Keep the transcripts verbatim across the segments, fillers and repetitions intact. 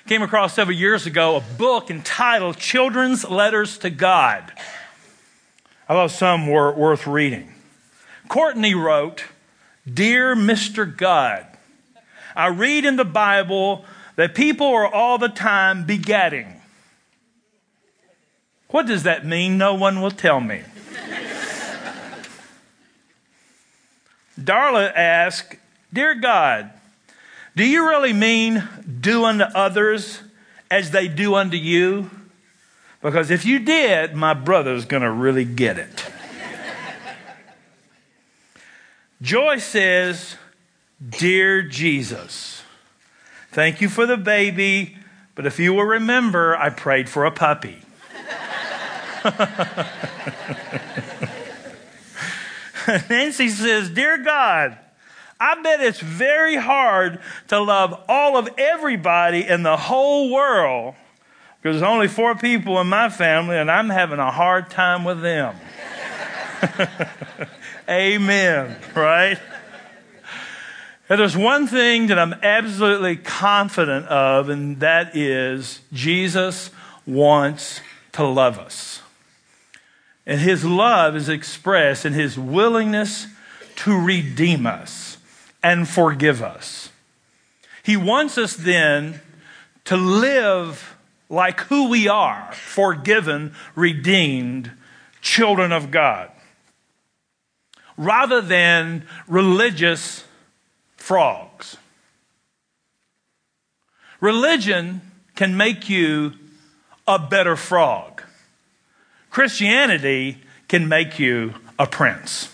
came across several years ago a book entitled Children's Letters to God. I thought some were worth reading. Courtney wrote, "Dear Mister God, I read in the Bible that people are all the time begetting. What does that mean? No one will tell me." Darla asked, "Dear God, do you really mean do unto others as they do unto you? Because if you did, my brother's going to really get it." Joy says, "Dear Jesus, thank you for the baby, but if you will remember, I prayed for a puppy." Nancy says, "Dear God, I bet it's very hard to love all of everybody in the whole world because there's only four people in my family and I'm having a hard time with them." Amen, right? And there's one thing that I'm absolutely confident of, and that is Jesus wants to love us. And his love is expressed in his willingness to redeem us and forgive us. He wants us then to live like who we are, forgiven, redeemed, children of God, rather than religious frogs. Religion can make you a better frog. Christianity can make you a prince.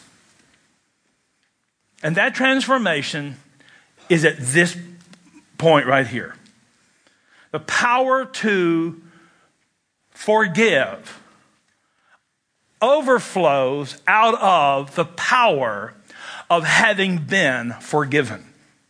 And that transformation is at this point right here. The power to forgive overflows out of the power of having been forgiven.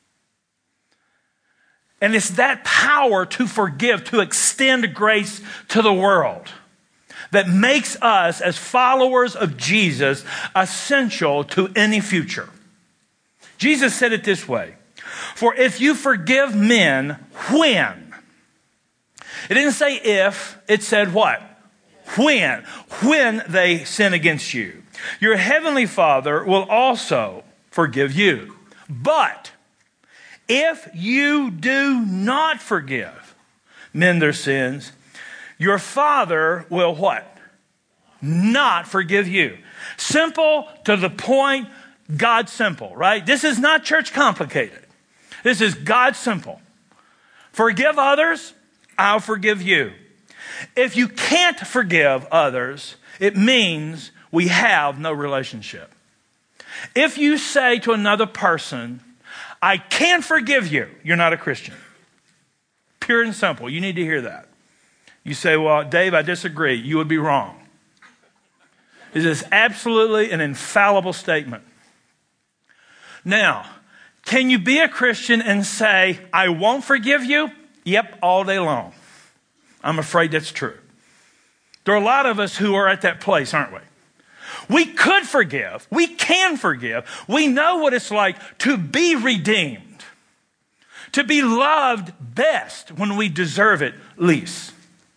And it's that power to forgive, to extend grace to the world, that makes us, as followers of Jesus, essential to any future. Jesus said it this way, "For if you forgive men when," it didn't say if, it said what? When. When they sin against you, your heavenly Father will also forgive you. But if you do not forgive men their sins, your Father will what? Not forgive you. Simple, to the point, God simple, right? This is not church complicated. This is God simple. Forgive others, I'll forgive you. If you can't forgive others, it means we have no relationship. If you say to another person, "I can't forgive you," you're not a Christian. Pure and simple. You need to hear that. You say, "Well, Dave, I disagree." You would be wrong. It is absolutely an infallible statement. Now, can you be a Christian and say, "I won't forgive you"? Yep, all day long. I'm afraid that's true. There are a lot of us who are at that place, aren't we? We could forgive. We can forgive. We know what it's like to be redeemed, to be loved best when we deserve it least.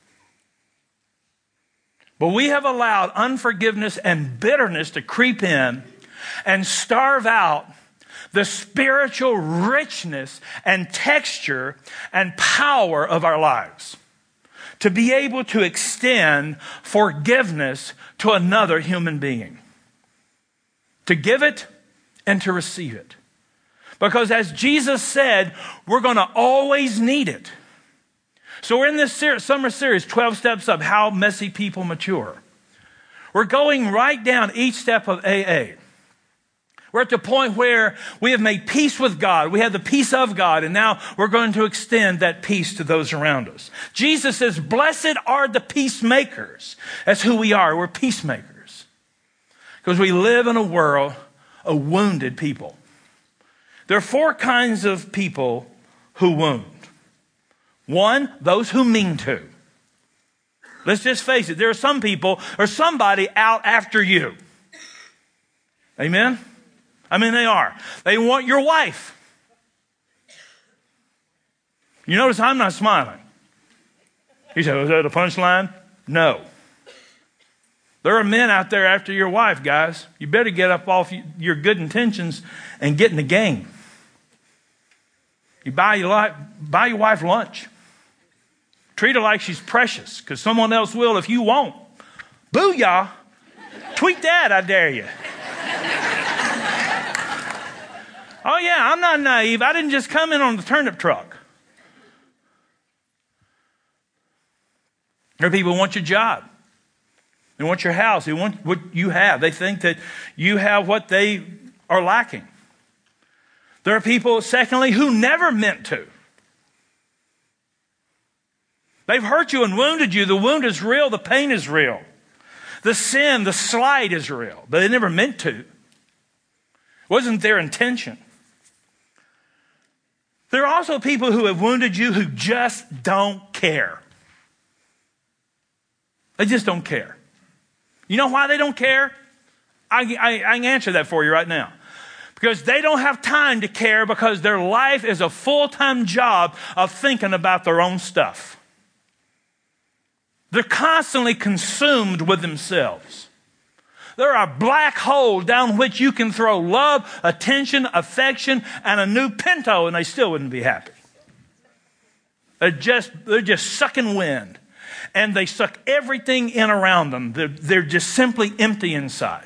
But we have allowed unforgiveness and bitterness to creep in and starve out the spiritual richness and texture and power of our lives, to be able to extend forgiveness to another human being, to give it and to receive it. Because as Jesus said, we're going to always need it. So we're in this ser- summer series, twelve Steps Up, How Messy People Mature. We're going right down each step of A A. We're at the point where we have made peace with God. We have the peace of God, and now we're going to extend that peace to those around us. Jesus says, "Blessed are the peacemakers." That's who we are. We're peacemakers. Because we live in a world of wounded people. There are four kinds of people who wound. One, those who mean to. Let's just face it. There are some people or somebody out after you. Amen? I mean, they are. They want your wife. You notice I'm not smiling. You say, was that a punchline? No. There are men out there after your wife, guys. You better get up off your good intentions and get in the game. You buy your, life, buy your wife lunch. Treat her like she's precious, because someone else will if you won't. Booyah. Tweet that, I dare you. Oh, yeah, I'm not naive. I didn't just come in on the turnip truck. There are people who want your job. They want your house. They want what you have. They think that you have what they are lacking. There are people, secondly, who never meant to. They've hurt you and wounded you. The wound is real. The pain is real. The sin, the slight is real. But they never meant to. It wasn't their intention. There are also people who have wounded you who just don't care. They just don't care. You know why they don't care? I, I, I can answer that for you right now. Because they don't have time to care, because their life is a full-time job of thinking about their own stuff. They're constantly consumed with themselves. They're a black hole down which you can throw love, attention, affection, and a new Pinto, and they still wouldn't be happy. They're just, they're just sucking wind. And they suck everything in around them. They're, they're just simply empty inside.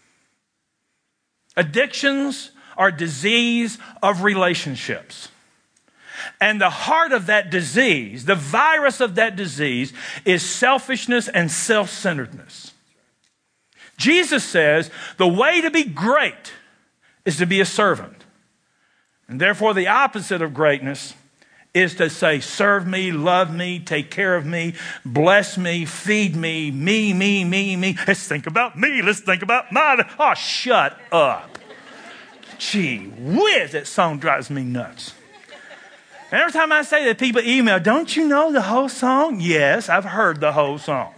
Addictions are disease of relationships. And the heart of that disease, the virus of that disease, is selfishness and self-centeredness. Jesus says the way to be great is to be a servant. And therefore the opposite of greatness is to say, serve me, love me, take care of me, bless me, feed me, me, me, me, me. Let's think about me. Let's think about mine. Oh, shut up. Gee whiz, that song drives me nuts. And every time I say that, people email, don't you know the whole song? Yes, I've heard the whole song.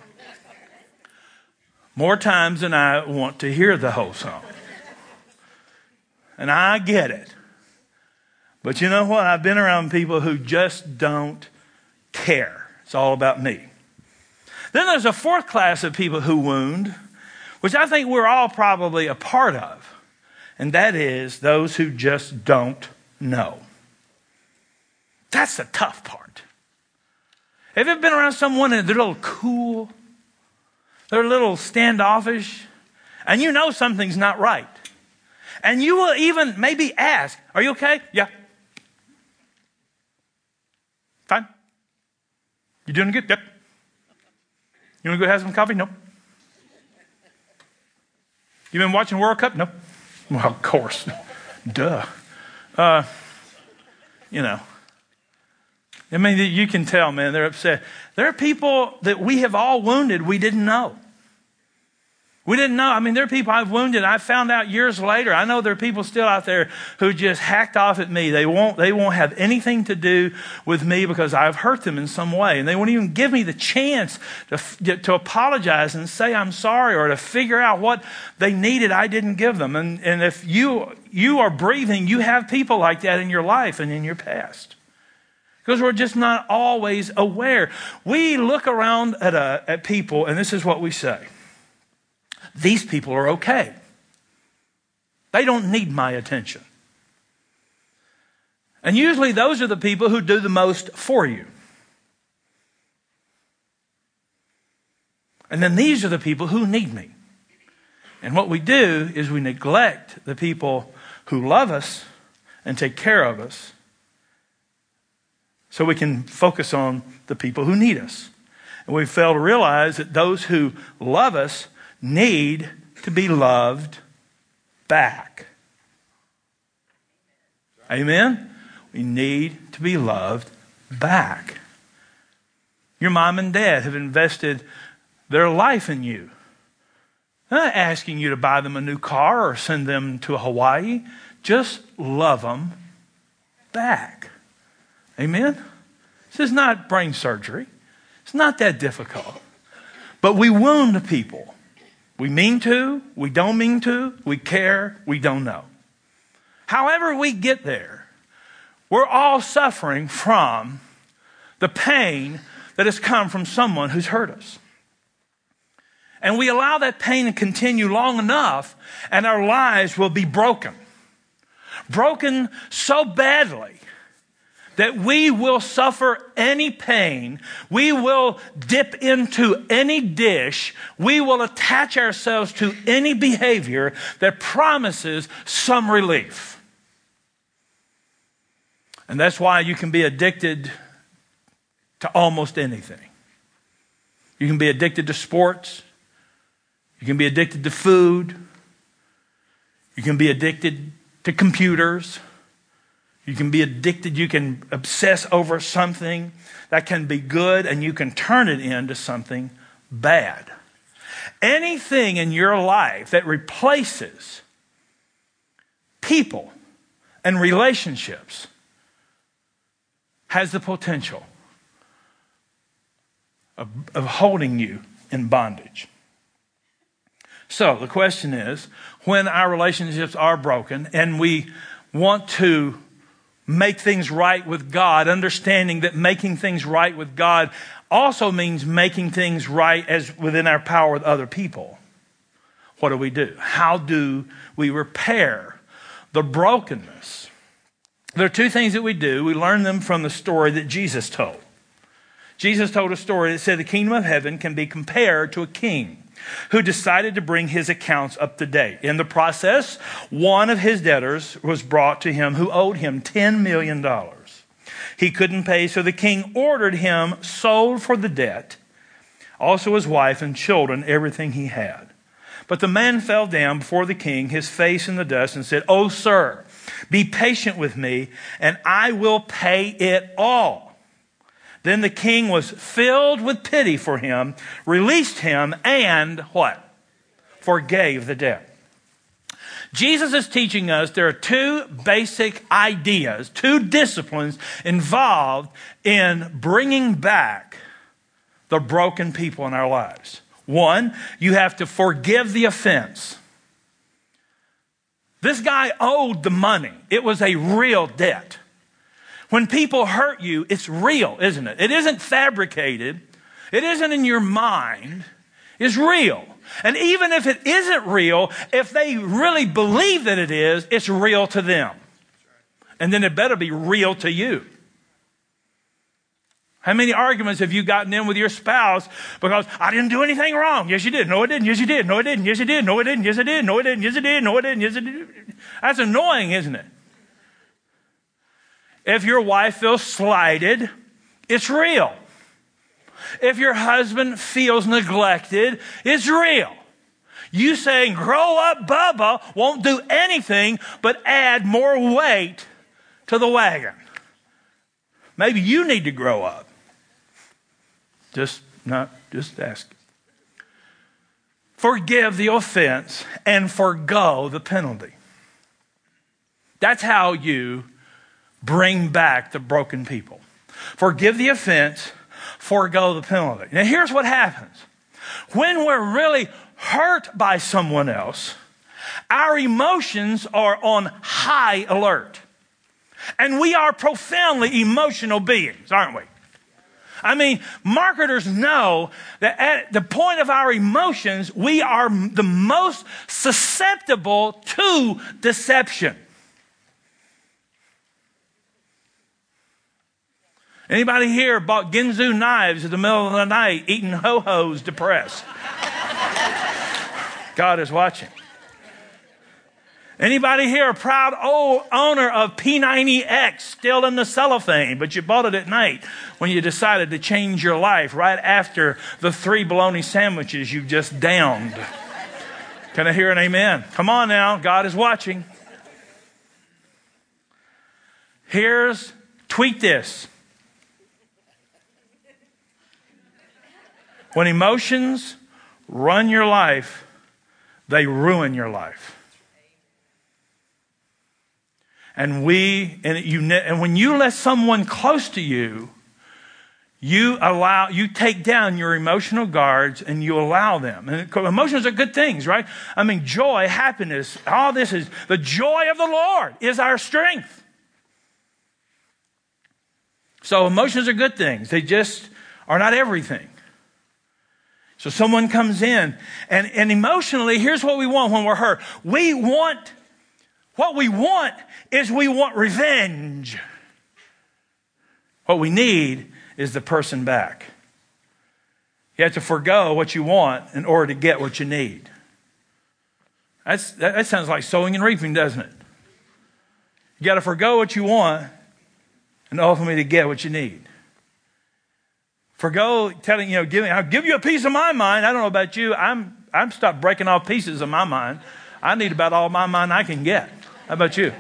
More times than I want to hear the whole song. And I get it. But you know what? I've been around people who just don't care. It's all about me. Then there's a fourth class of people who wound, which I think we're all probably a part of. And that is those who just don't know. That's the tough part. Have you ever been around someone and they're a little cool? They're a little standoffish? And you know something's not right. And you will even maybe ask, are you okay? Yeah. Fine. You doing good? Yep. You want to go have some coffee? No. You been watching World Cup? No. Well, of course. Duh. Uh, you know. I mean, you can tell, man, they're upset. There are people that we have all wounded we didn't know. We didn't know. I mean, there are people I've wounded. I found out years later. I know there are people still out there who just hacked off at me. They won't, they won't have anything to do with me because I've hurt them in some way. And they won't even give me the chance to, to apologize and say I'm sorry, or to figure out what they needed I didn't give them. And, and if you, you are breathing, you have people like that in your life and in your past. Because we're just not always aware. We look around at, a, at people, and this is what we say. These people are okay. They don't need my attention. And usually those are the people who do the most for you. And then these are the people who need me. And what we do is we neglect the people who love us and take care of us, so we can focus on the people who need us. And we fail to realize that those who love us need to be loved back. Amen? We need to be loved back. Your mom and dad have invested their life in you. They're not asking you to buy them a new car or send them to Hawaii. Just love them back. Amen? This is not brain surgery. It's not that difficult. But we wound people. We mean to, we don't mean to, we care, we don't know. However we get there, we're all suffering from the pain that has come from someone who's hurt us. And we allow that pain to continue long enough, and our lives will be broken. Broken so badly that we will suffer any pain, we will dip into any dish, we will attach ourselves to any behavior that promises some relief. And that's why you can be addicted to almost anything. You can be addicted to sports. You can be addicted to food. You can be addicted to computers. You can be addicted. You can obsess over something that can be good, and you can turn it into something bad. Anything in your life that replaces people and relationships has the potential of, of holding you in bondage. So the question is, when our relationships are broken and we want to make things right with God, understanding that making things right with God also means making things right as within our power with other people, what do we do? How do we repair the brokenness? There are two things that we do. We learn them from the story that Jesus told. Jesus told a story that said the kingdom of heaven can be compared to a king who decided to bring his accounts up to date. In the process, one of his debtors was brought to him who owed him ten million dollars. He couldn't pay, so the king ordered him sold for the debt, also his wife and children, everything he had. But the man fell down before the king, his face in the dust, and said, "Oh, sir, be patient with me, and I will pay it all." Then the king was filled with pity for him, released him, and what? Forgave the debt. Jesus is teaching us there are two basic ideas, two disciplines involved in bringing back the broken people in our lives. One, you have to forgive the offense. This guy owed the money. It was a real debt. When people hurt you, it's real, isn't it? It isn't fabricated. It isn't in your mind. It's real. And even if it isn't real, if they really believe that it is, it's real to them. And then it better be real to you. How many arguments have you gotten in with your spouse because I didn't do anything wrong? Yes, you did. No, I didn't. Yes, you did. No, I didn't. Yes, you did. No, I didn't. Yes, I did. No, I didn't. Yes, I did. No, I didn't. Yes, I did. That's annoying, isn't it? If your wife feels slighted, it's real. If your husband feels neglected, it's real. You saying, "Grow up, Bubba," won't do anything but add more weight to the wagon. Maybe you need to grow up. Just not, just ask. Forgive the offense and forgo the penalty. That's how you bring back the broken people. Forgive the offense, forgo the penalty. Now here's what happens. When we're really hurt by someone else, our emotions are on high alert. And we are profoundly emotional beings, aren't we? I mean, marketers know that at the point of our emotions, we are the most susceptible to deception. Anybody here bought Ginsu knives in the middle of the night, eating ho-hos depressed? God is watching. Anybody here a proud old owner of P ninety X still in the cellophane, but you bought it at night when you decided to change your life right after the three bologna sandwiches you've just downed? Can I hear an amen? Come on now, God is watching. Here's, tweet this. When emotions run your life, they ruin your life. And we, and you, and when you let someone close to you, you allow, you take down your emotional guards and you allow them. And emotions are good things, right? I mean, joy, happiness, all this is, the joy of the Lord is our strength. So emotions are good things. They just are not everything. So someone comes in, and, and emotionally, here's what we want when we're hurt. We want, what we want is we want revenge. What we need is the person back. You have to forgo what you want in order to get what you need. That's, that, that sounds like sowing and reaping, doesn't it? You got to forgo what you want and ultimately to get what you need. Forgo telling, you know, giving, I'll give you a piece of my mind. I don't know about you. I'm, I'm stopped breaking off pieces of my mind. I need about all my mind I can get. How about you?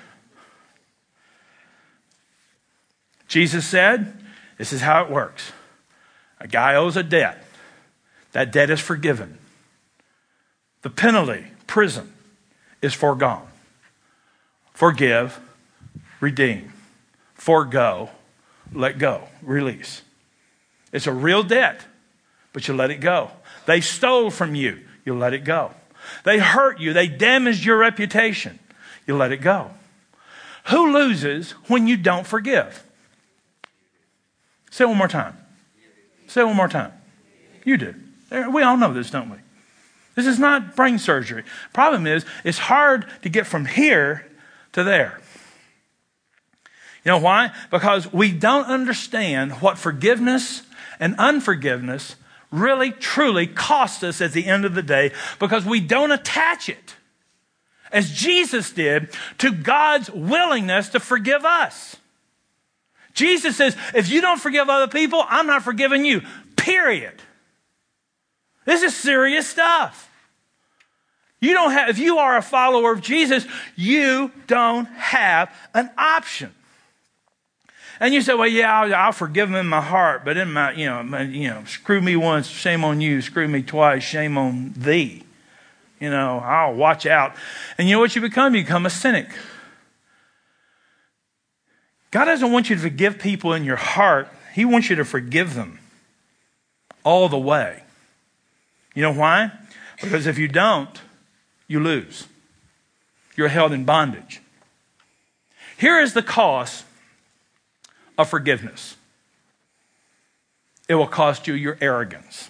Jesus said, this is how it works. A guy owes a debt. That debt is forgiven. The penalty, prison, is foregone. Forgive, redeem. Forgo, let go, release. It's a real debt, but you let it go. They stole from you, you let it go. They hurt you, they damaged your reputation, you let it go. Who loses when you don't forgive? Say it one more time. Say it one more time. You do. We all know this, don't we? This is not brain surgery. Problem is, it's hard to get from here to there. You know why? Because we don't understand what forgiveness and unforgiveness really, truly cost us at the end of the day, because we don't attach it, as Jesus did, to God's willingness to forgive us. Jesus says, if you don't forgive other people, I'm not forgiving you, period. This is serious stuff. You don't have, if you are a follower of Jesus, you don't have an option. And you say, well, yeah, I'll, I'll forgive them in my heart, but in my, you know, my, you know, screw me once, shame on you. Screw me twice, shame on thee. You know, I'll watch out. And you know what you become? You become a cynic. God doesn't want you to forgive people in your heart. He wants you to forgive them all the way. You know why? Because if you don't, you lose. You're held in bondage. Here is the cost of forgiveness. It will cost you your arrogance.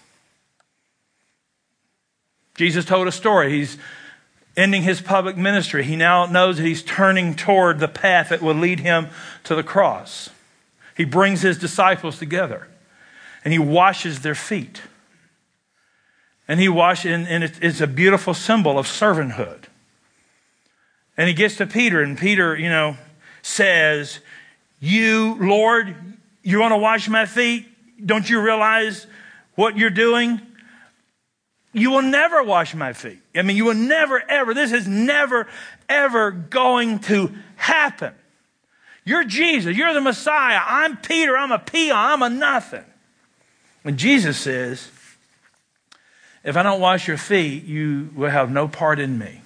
Jesus told a story. He's ending his public ministry. He now knows that he's turning toward the path that will lead him to the cross. He brings his disciples together and he washes their feet. And he washes, and it's a beautiful symbol of servanthood. And he gets to Peter, and Peter, you know, says, you, Lord, you want to wash my feet? Don't you realize what you're doing? You will never wash my feet. I mean, you will never, ever. This is never, ever going to happen. You're Jesus. You're the Messiah. I'm Peter. I'm a peon. I'm a nothing. And Jesus says, if I don't wash your feet, you will have no part in me.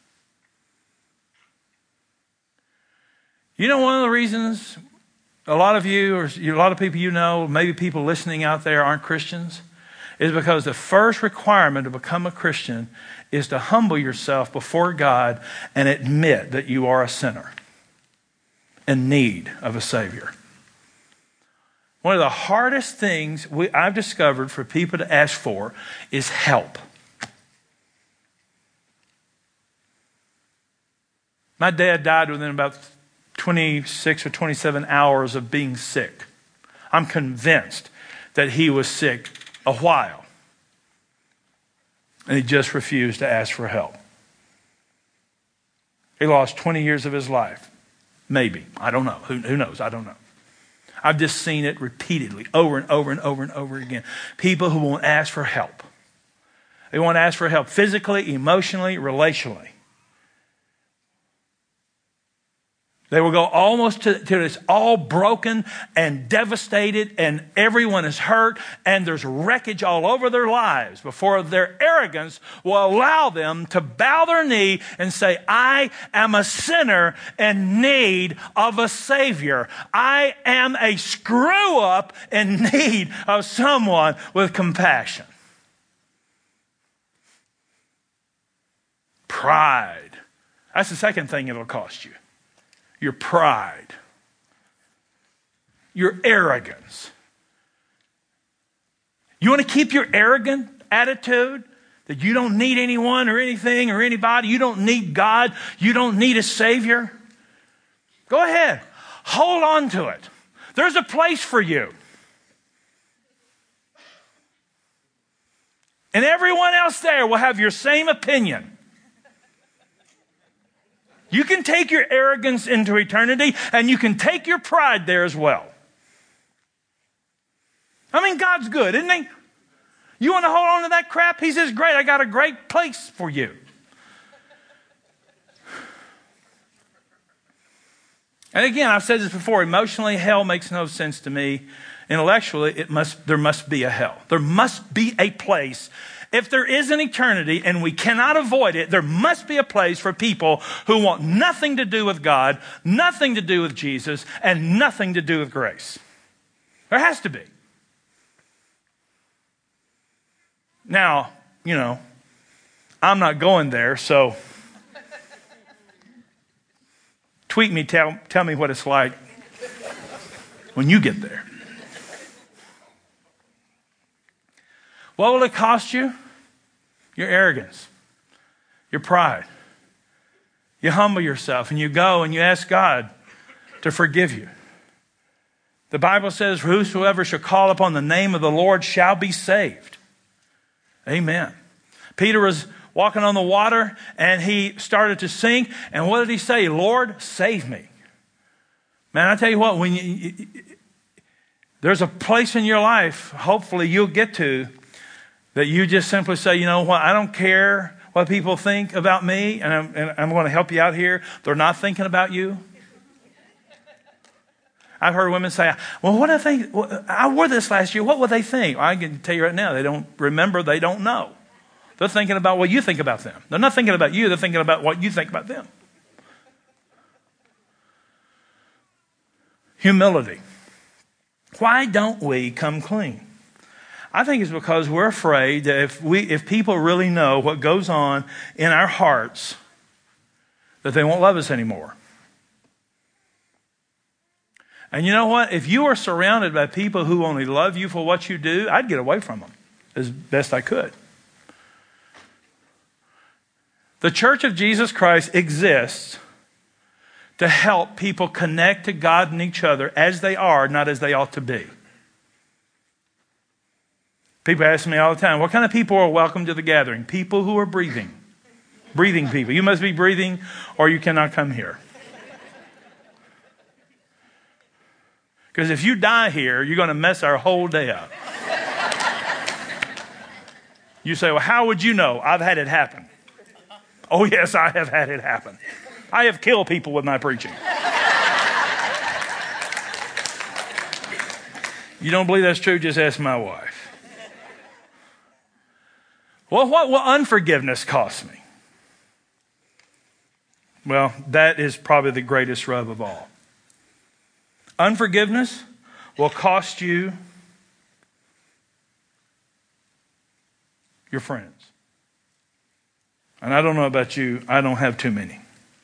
You know, one of the reasons a lot of you, or a lot of people you know, maybe people listening out there aren't Christians, is because the first requirement to become a Christian is to humble yourself before God and admit that you are a sinner in need of a Savior. One of the hardest things we, I've discovered for people to ask for is help. My dad died within about twenty-six or twenty-seven hours of being sick. I'm convinced that he was sick a while. And he just refused to ask for help. He lost twenty years of his life. Maybe. I don't know. Who, who knows? I don't know. I've just seen it repeatedly, over and over and over and over again. People who won't ask for help. They won't ask for help physically, emotionally, relationally. They will go almost to, to it's all broken and devastated and everyone is hurt and there's wreckage all over their lives before their arrogance will allow them to bow their knee and say, I am a sinner in need of a Savior. I am a screw up in need of someone with compassion. Pride. That's the second thing it'll cost you. Your pride, your arrogance. You want to keep your arrogant attitude that you don't need anyone or anything or anybody. You don't need God. You don't need a Savior. Go ahead. Hold on to it. There's a place for you. And everyone else there will have your same opinion. You can take your arrogance into eternity, and you can take your pride there as well. I mean, God's good, isn't He? You want to hold on to that crap? He says, great, I got a great place for you. And again, I've said this before, emotionally, hell makes no sense to me. Intellectually, it must, there must be a hell. There must be a place. If there is an eternity and we cannot avoid it, there must be a place for people who want nothing to do with God, nothing to do with Jesus, and nothing to do with grace. There has to be. Now, you know, I'm not going there, so tweet me, tell, tell me what it's like when you get there. What will it cost you? Your arrogance, your pride. You humble yourself and you go and you ask God to forgive you. The Bible says, whosoever shall call upon the name of the Lord shall be saved. Amen. Peter was walking on the water and he started to sink. And what did he say? Lord, save me. Man, I tell you what, when you, there's a place in your life, hopefully you'll get to, that you just simply say, you know what, I don't care what people think about me, and I'm, and I'm going to help you out here. They're not thinking about you. I've heard women say, well, what do I think? Well, I wore this last year. What would they think? Well, I can tell you right now, they don't remember, they don't know. They're thinking about what you think about them. They're not thinking about you, they're thinking about what you think about them. Humility. Why don't we come clean? I think it's because we're afraid that if we, if people really know what goes on in our hearts, that they won't love us anymore. And you know what? If you are surrounded by people who only love you for what you do, I'd get away from them as best I could. The Church of Jesus Christ exists to help people connect to God and each other as they are, not as they ought to be. People ask me all the time, what kind of people are welcome to the gathering? People who are breathing. Breathing people. You must be breathing or you cannot come here. Because if you die here, you're going to mess our whole day up. You say, well, how would you know? I've had it happen. Oh, yes, I have had it happen. I have killed people with my preaching. You don't believe that's true? Just ask my wife. Well, what will unforgiveness cost me? Well, that is probably the greatest rub of all. Unforgiveness will cost you your friends. And I don't know about you, I don't have too many.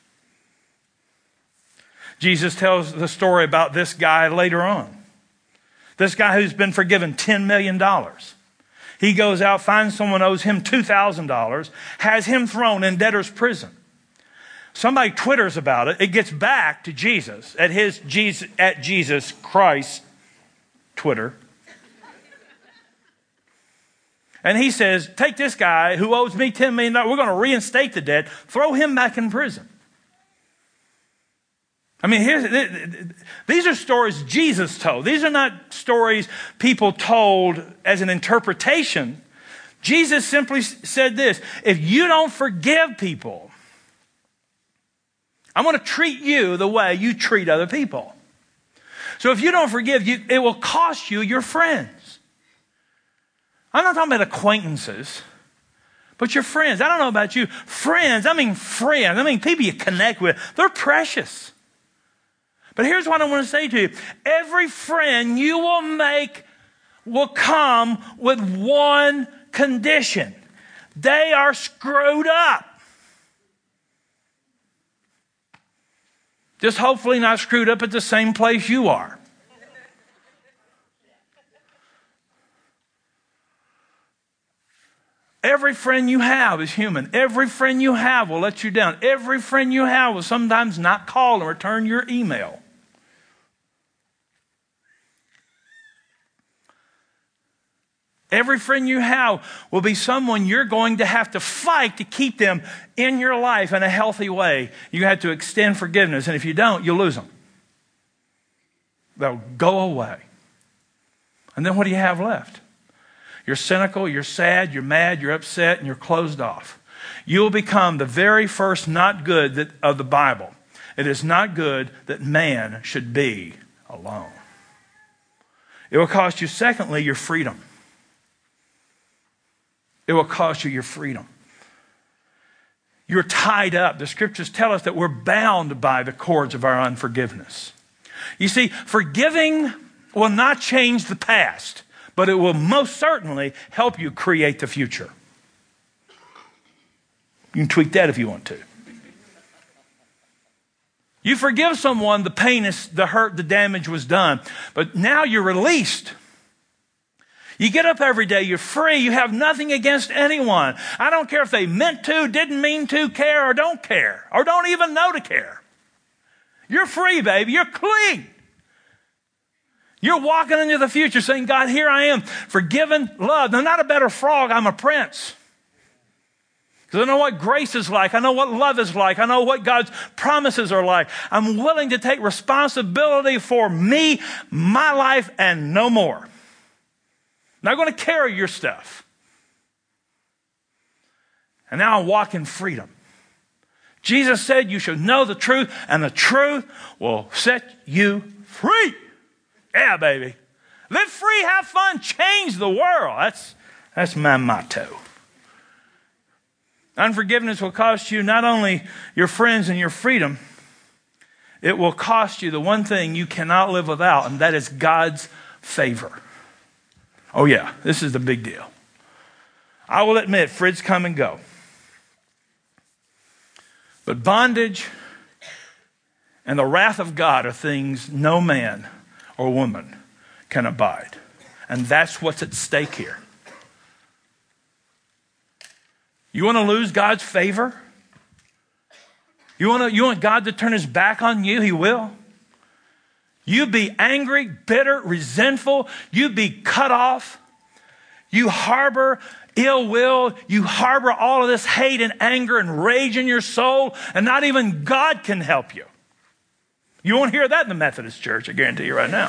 Jesus tells the story about this guy later on. This guy who's been forgiven ten million dollars. He goes out, finds someone owes him two thousand dollars, has him thrown in debtor's prison. Somebody twitters about it. It gets back to Jesus at his Jesus, at Jesus Christ Twitter. And he says, take this guy who owes me ten million dollars. We're going to reinstate the debt. Throw him back in prison. I mean, here's, these are stories Jesus told. These are not stories people told as an interpretation. Jesus simply said this: if you don't forgive people, I'm going to treat you the way you treat other people. So if you don't forgive, you, it will cost you your friends. I'm not talking about acquaintances, but your friends. I don't know about you. Friends, I mean friends. I mean people you connect with. They're precious. But here's what I want to say to you. Every friend you will make will come with one condition. They are screwed up. Just hopefully not screwed up at the same place you are. Every friend you have is human. Every friend you have will let you down. Every friend you have will sometimes not call and return your email. Every friend you have will be someone you're going to have to fight to keep them in your life in a healthy way. You have to extend forgiveness, and if you don't, you'll lose them. They'll go away. And then what do you have left? You're cynical, you're sad, you're mad, you're upset, and you're closed off. You'll become the very first not good that, of the Bible. It is not good that man should be alone. It will cost you, secondly, your freedom. It will cost you your freedom. You're tied up. The scriptures tell us that we're bound by the cords of our unforgiveness. You see, forgiving will not change the past, but it will most certainly help you create the future. You can tweak that if you want to. You forgive someone, the pain is, the hurt, the damage was done, but now you're released. You get up every day, you're free, you have nothing against anyone. I don't care if they meant to, didn't mean to, care, or don't care, or don't even know to care. You're free, baby. You're clean. You're walking into the future saying, God, here I am, forgiven, loved. I'm not a better frog, I'm a prince. Because I know what grace is like. I know what love is like. I know what God's promises are like. I'm willing to take responsibility for me, my life, and no more. I'm not going to carry your stuff. And now I walk in freedom. Jesus said you should know the truth, and the truth will set you free. Yeah, baby. Live free, have fun, change the world. That's, that's my motto. Unforgiveness will cost you not only your friends and your freedom, it will cost you the one thing you cannot live without, and that is God's favor. Oh yeah, this is the big deal. I will admit, friends come and go. But bondage and the wrath of God are things no man or woman can abide. And that's what's at stake here. You want to lose God's favor? You want to, you want God to turn his back on you? He will. You be angry, bitter, resentful. You be cut off. You harbor ill will. You harbor all of this hate and anger and rage in your soul, and not even God can help you. You won't hear that in the Methodist church, I guarantee you right now.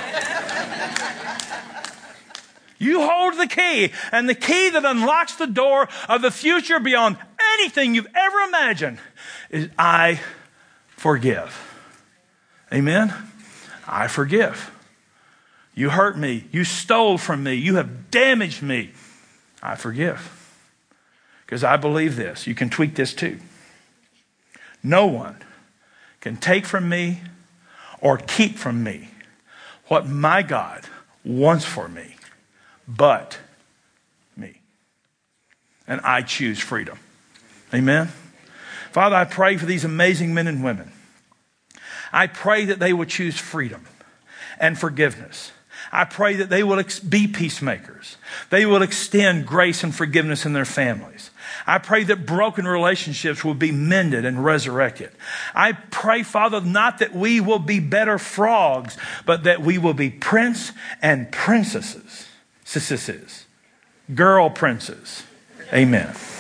You hold the key, and the key that unlocks the door of the future beyond anything you've ever imagined is I forgive. Amen? I forgive. You hurt me. You stole from me. You have damaged me. I forgive. Because I believe this. You can tweak this too. No one can take from me or keep from me what my God wants for me but me. And I choose freedom. Amen? Father, I pray for these amazing men and women. I pray that they will choose freedom and forgiveness. I pray that they will ex- be peacemakers. They will extend grace and forgiveness in their families. I pray that broken relationships will be mended and resurrected. I pray, Father, not that we will be better frogs, but that we will be prince and princesses. Sissises. Girl princes. Amen.